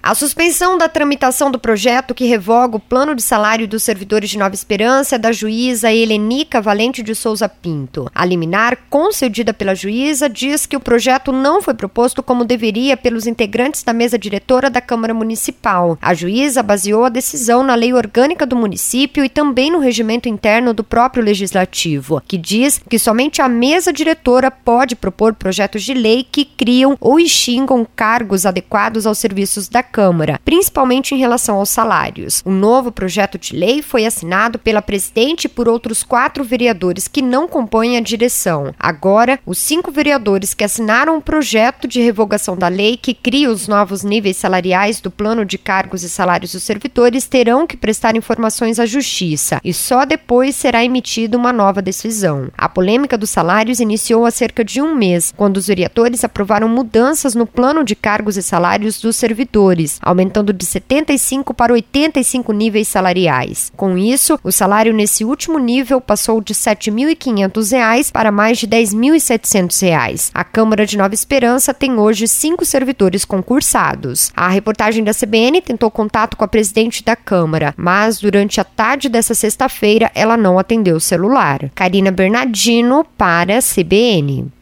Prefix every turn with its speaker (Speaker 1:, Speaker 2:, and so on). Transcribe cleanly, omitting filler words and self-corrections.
Speaker 1: A suspensão da tramitação do projeto que revoga o plano de salário dos servidores de Nova Esperança é da juíza Helenica Valente de Souza Pinto. A liminar concedida pela juíza diz que o projeto não foi proposto como deveria pelos integrantes da mesa diretora da Câmara Municipal. A juíza baseou a decisão na lei orgânica do município e também no regimento interno do próprio legislativo, que diz que somente a mesa diretora pode propor projetos de lei que criam ou extingam cargos adequados aos serviços da Câmara, principalmente em relação aos salários. O novo projeto de lei foi assinado pela presidente e por outros 4 vereadores que não compõem a direção. Agora, os 5 vereadores que assinaram o projeto de revogação da lei que cria os novos níveis salariais do plano de cargos e salários dos servidores terão que prestar informações à Justiça e só depois será emitida uma nova decisão. A polêmica dos salários iniciou há cerca de um mês, quando os vereadores aprovaram mudanças no plano de cargos e salários dos servidores, aumentando de 75 para 85 níveis salariais. Com isso, o salário nesse último nível passou de R$ 7.500 para mais de R$ 10.700. A Câmara de Nova Esperança tem hoje 5 servidores concursados. A reportagem da CBN tentou contato com a presidente da Câmara, mas durante a tarde dessa sexta-feira ela não atendeu o celular. Karina Bernardino para a CBN.